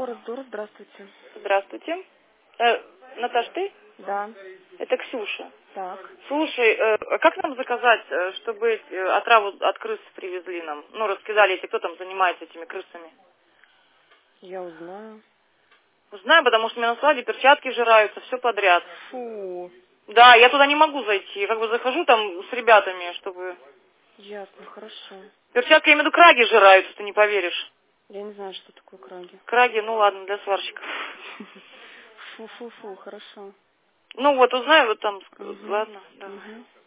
Форекс-Дур, здравствуйте. Здравствуйте. Наташ, ты? Да. Это Ксюша. Так. Слушай, а как нам заказать, чтобы отраву от крыс привезли нам? Ну, раскидали, если кто там занимается этими крысами. Я узнаю. Узнаю, потому что у меня на складе перчатки жираются, все подряд. Фу. Да, я туда не могу зайти. Я как бы захожу там с ребятами, чтобы... Ясно, хорошо. Перчатки, я имею в виду, краги жираются, ты не поверишь. Я не знаю, что такое краги. Краги, ну ладно, для сварщиков. Фу-фу-фу, хорошо. Ну вот, узнаю, вот там, Угу. ладно, да. Угу.